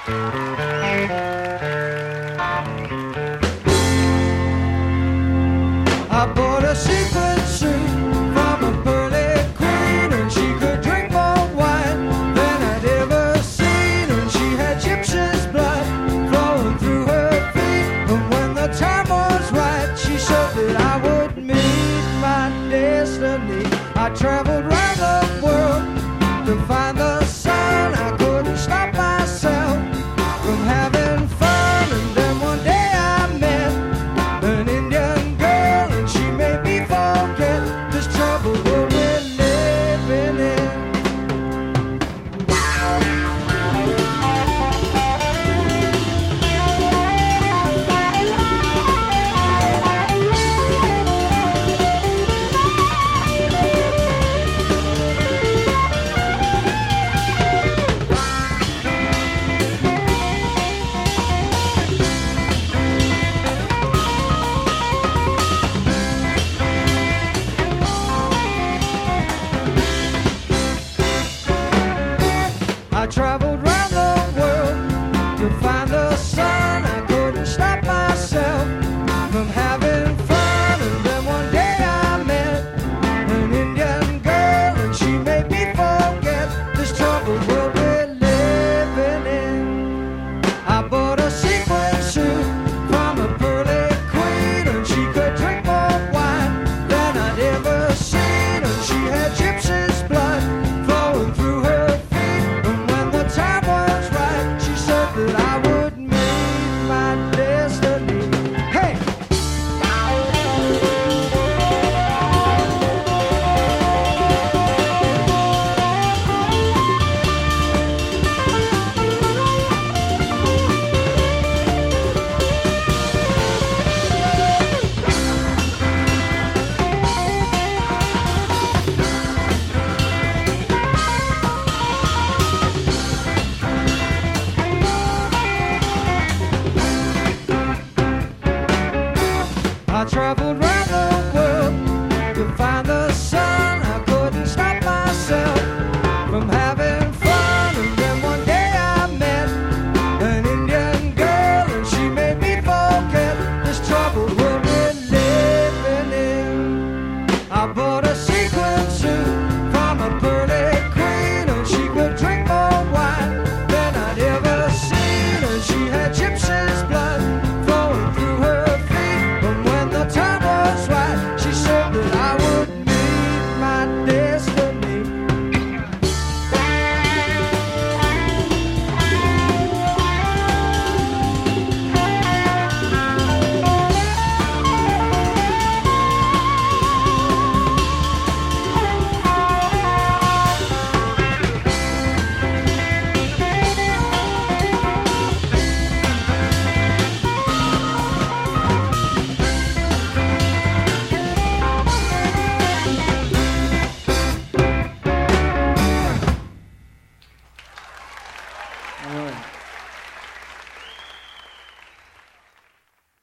I bought a sequin suit from a pearly queen, and she could drink more wine than I'd ever seen, and she had gypsy's blood flowing through her feet. And when the time was right, she said that I would meet my destiny. I traveled round the world to find the sun. I couldn't stop myself from having fun, and then one day I met an Indian girl, and she made me forget this trouble we're living in. I traveled round the world